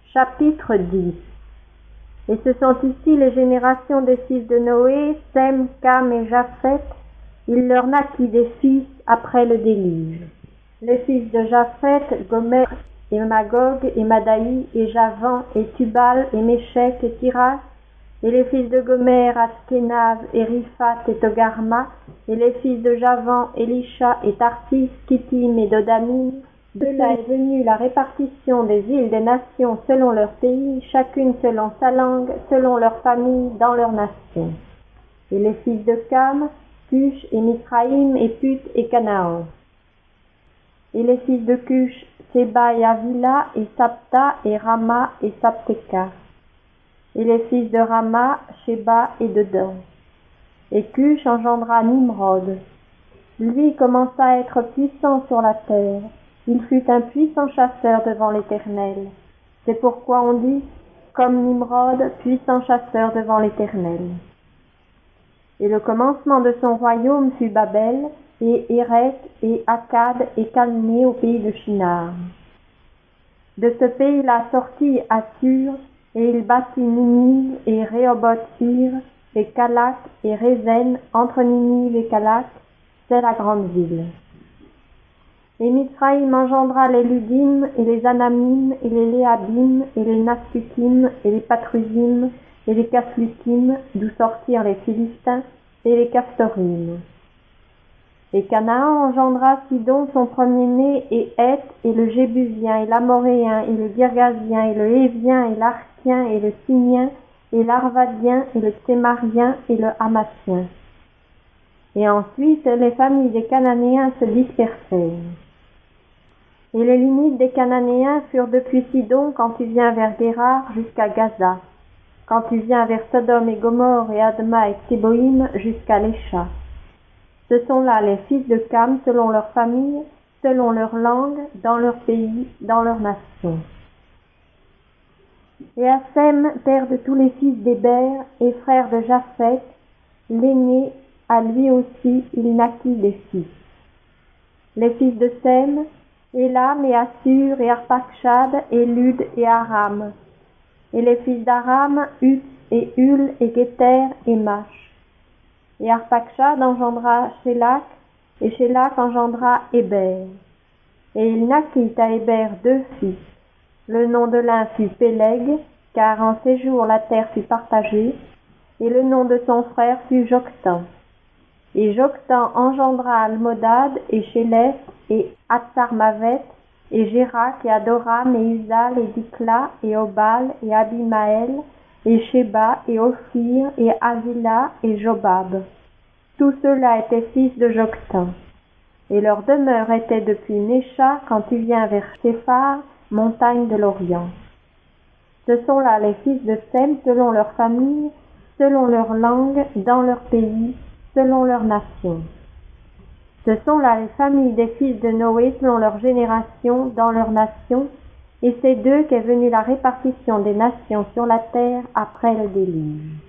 Chapitre 10. Et ce sont ici les générations des fils de Noé, Sem, Cam et Japheth. Il leur naquit des fils après le déluge. Les fils de Japheth, Gomer et Magog et Madaï et Javan et Tubal et Méchec et Tiras. Et les fils de Gomer, Askenaz et Riphat et Togarma. Et les fils de Javan, Elisha et Tarsis, Kittim et Dodamim. De là est venue la répartition des îles des nations selon leur pays, chacune selon sa langue, selon leur famille, dans leur nation. Et les fils de Cam, Cush et Mithraïm et Put et Canaan. Et les fils de Cush, Séba et Avila et Sapta et Rama et Sapteka. Et les fils de Rama, Sheba et Dedan. Et Cush engendra Nimrod. Lui commença à être puissant sur la terre. Il fut un puissant chasseur devant l'Éternel. C'est pourquoi on dit, comme Nimrod, puissant chasseur devant l'Éternel. Et le commencement de son royaume fut Babel, et Érec, et Akkad, et Calné au pays de Shinar. De ce pays-là sortit Assur, et il bâtit Ninive, et Rehoboth-Ir, et Calak, et Rézen, entre Ninive et Calak, c'est la grande ville. Et Mithraïm engendra les Ludim, et les Anamim, et les Léabim, et les Napsutim, et les Patrusim, et les Caslutim, d'où sortirent les Philistins, et les Castorim. Et Canaan engendra Sidon son premier-né, et Heth, et le Jébusien, et l'Amoréen, et le Girgasien, et le Hévien, et l'Arkien, et le Sinien, et l'Arvadien, et le Tsémarien, et le Hamathien. Et ensuite les familles des Cananéens se dispersèrent. Et les limites des Cananéens furent depuis Sidon quand tu viens vers Guérar jusqu'à Gaza, quand tu viens vers Sodome et Gomorrhe et Adma et Tséboïm jusqu'à Lécha. Ce sont là les fils de Cam selon leur famille, selon leur langue, dans leur pays, dans leur nation. Et Assem, père de tous les fils d'Héber et frère de Japheth, l'aîné, à lui aussi il naquit des fils. Les fils de Sem, Élam et Assur et Arpachshad et Lud et Aram. Et les fils d'Aram, Uts et Hul et Géter et Mash. Et Arpachshad engendra Shélak, et Shélak engendra Héber. Et il naquit à Héber 2 fils. Le nom de l'un fut Péleg, car en ces jours la terre fut partagée, et le nom de son frère fut Joktan. Et Joktan engendra Almodad et Shélef et Atsarmavet et Gérak et Adoram et Uzal et Dikla et Obal et Abimaël et Sheba et Ophir et Avila et Jobab. Tous ceux-là étaient fils de Joktan. Et leur demeure était depuis Nécha quand tu viens vers Séphar, montagne de l'Orient. Ce sont là les fils de Sem selon leur famille, selon leur langue, dans leur pays, selon leur nation. Ce sont là les familles des fils de Noé selon leur génération, dans leur nation, et c'est d'eux qu'est venue la répartition des nations sur la terre après le déluge.